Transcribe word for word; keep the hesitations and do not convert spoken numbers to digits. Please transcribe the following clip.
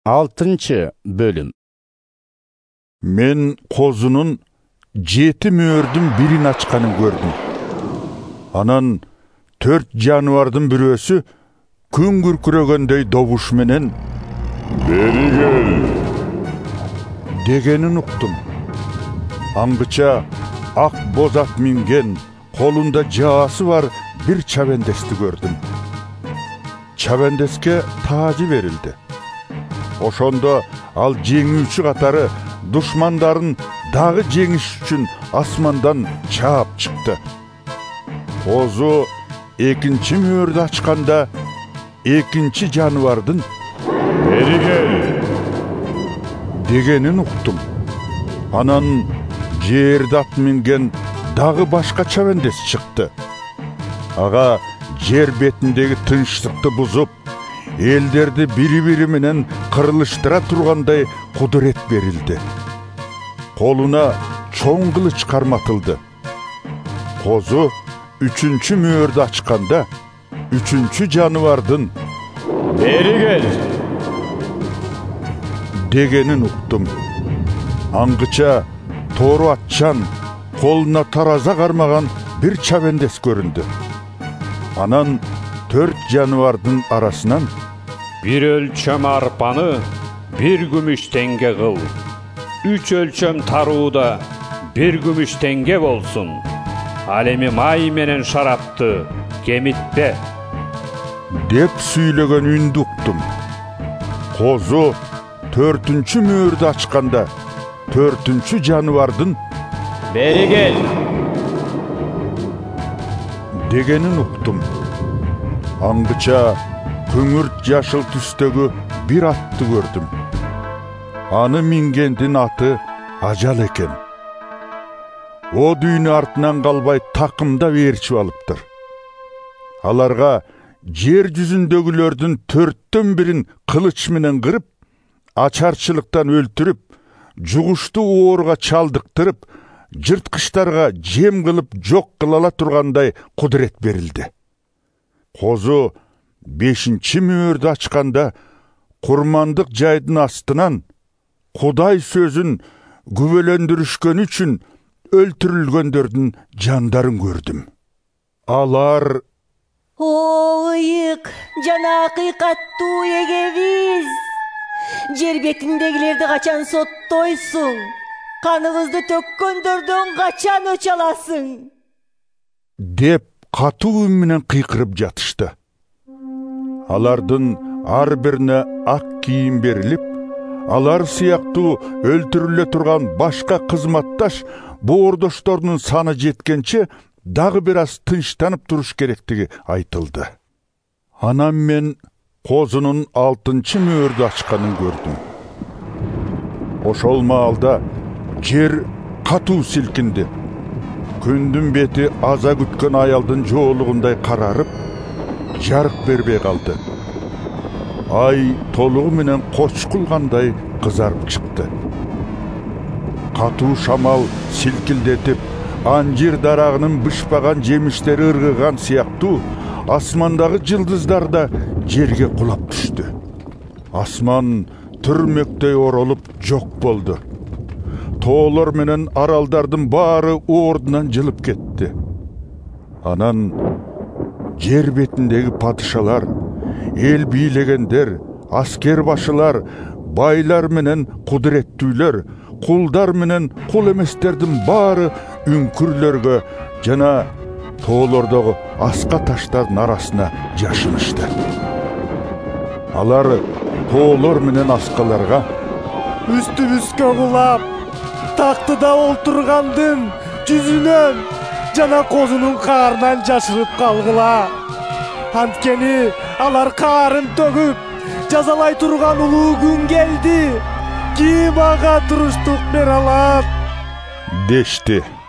алтынчы бөлüm. Мен козунун жети мөөрдүн бирин ачканын көрдүм. Анан төрт жаныбардын бирөөсү күн күркүрөгөндөй добуш менен «Бери кел» дегенин уктум. Аңгыча ак боз ат минген, колунда жаасы бар бир чабендести көрдүм. Чабендеске таажы берилди. Ошондо ал жеңүүчү катары душмандарын дагы жеңиш үчүн асмандан чаап чыкты. Козу экинчи мөөрдү ачканда экинчи жаныбардын «Бери кел» дегенин уктум. Анан жерде ат минген дагы башка чабендес чыкты. Ага жер бетиндеги тынчтыкты бузуп, элдерди бири-бири менен кырылыштыра тургандай кудурет берилди. Колуна чоң кылыч карматылды. Козу үчүнчү мөөрдү ачканда үчүнчү жаныбардын «Бери кел» дегенин уктум. Аңгыча тоору атчан, колуна тараза кармаган бир чабендес көрүндү. Анан төрт жаныбардын арасынан «Бир өлчөм арпаны бир күмүш теңге кыл. Үч өлчөм тарууда бир күмүш теңге болсун. Ал эми май менен шарапты кемитпе» деп сүйлөгөн үндү уктум. Козу төртүнчү мөөрдү ачканда төртүнчү жаныбардын «Бери кел» дегенин уктум. Аңгыча күңүрт жашыл түстөгү бир атты көрдүм. Аны мингендин аты Ажал экен. О дүйнө артынан калбай такымда ээрчип алыптыр. Аларга жер жүзүндөгүлөрдүн төрттөн бирин кылыч менен кырып, ачарчылыктан өлтүрүп, жугуштуу оорга чалдыктырып, жырткычтарга жем кылып жок кыла ала тургандай кудурет берилди. Козу бешинчи мөөрдү ачканда курмандык жайдын астынан Кудай сөзүн күбөлөндүрүшкөн үчүн өлтүрүлгөндөрдүн жандарын көрдүм. Алар «О ыйык жана акыйкаттуу эгебиз! Жер бетиндегилерди качан соттойсуң? Каныбызды төккөндөрдөн качан өч аласың?» деп катуу үн менен кыйкырып жатышты. Алардын ар бирине ак кийим берилип, алар сыяктуу өлтүрүлө турган башка кызматташ боордошторунун саны жеткенче дагы бир аз тынчтанып туруш керектиги айтылды. Анан мен козунун алтынчы мөөрдү ачканын көрдүм. Ошол маалда жер катуу силкинди. Күндүн бети аза күткөн аялдын жоолугундай карарып, жарык бербей калды. Ай толугу менен кочкулгандай кызарып чыкты. Катуу шамал силкилдетип, анжир дарагынын бышпаган жемиштери ыргыган сыяктуу, асмандагы жылдыздар да жерге кулап түштү. Асман түрмөктөй оролуп жок болду. Тоолор менен аралдардын баары ордунан жылып кетти. Анан жер бетиндеги падышалар, эл бийлегендер, аскер башылар, байлар менен кудуреттүүлөр, кулдар менен кул эместердин баары үңкүрлөргө жана тоолордогу аска таштардын арасына жашынышты. Алар тоолор менен аскаларга «Үстүбүзгө кулап, тактыда олтургандын жүзүнөн жана козунун каарынан жашырып калгыла. Анткени алар каарын төгүп, жазалай турган улуу күн келди. Ким ага туруштук бере алат?» дешти.